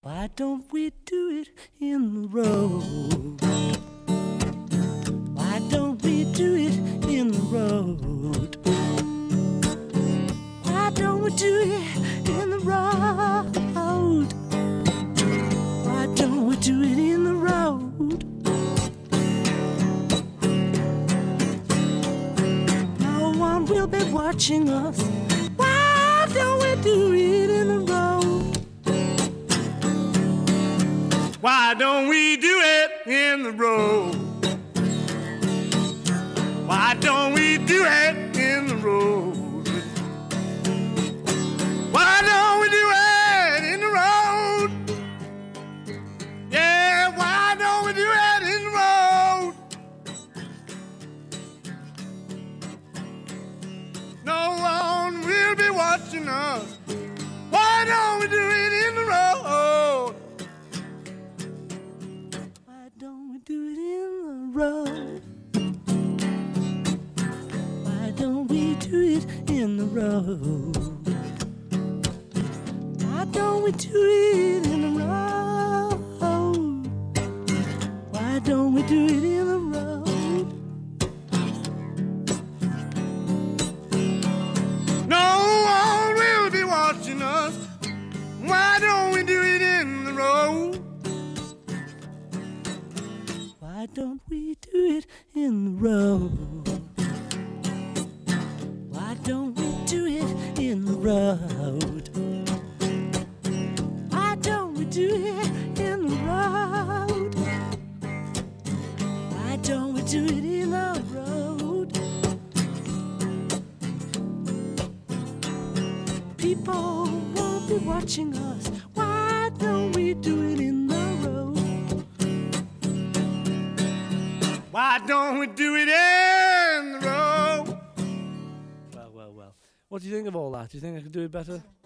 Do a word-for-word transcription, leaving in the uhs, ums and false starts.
Why don't we do it in the road? Why don't we do it in the road? Why don't we do it in the road? Why don't we do it in the road? No one will be watching us. Why don't we do it in the road? Why don't we do it in the road? Why don't we do it in the road? Why don't we do it in the road? Yeah, why don't we do it in the road? No one will be watching us. Why don't we do it in the road? Why don't we do it in the road? Why don't we do it in the road? Why don't we do it in the road? Why don't we do it in the road? No one will be watching us. Why don't we do it in the road? Why don't we do it in the road? Why don't we do it in the road? Why don't we do it in the road? Why don't we do it in the road? People won't be watching us. Why don't we do it in the road? Why don't we do it in the road? Well, well, well. What do you think of all that? Do you think I could do it better?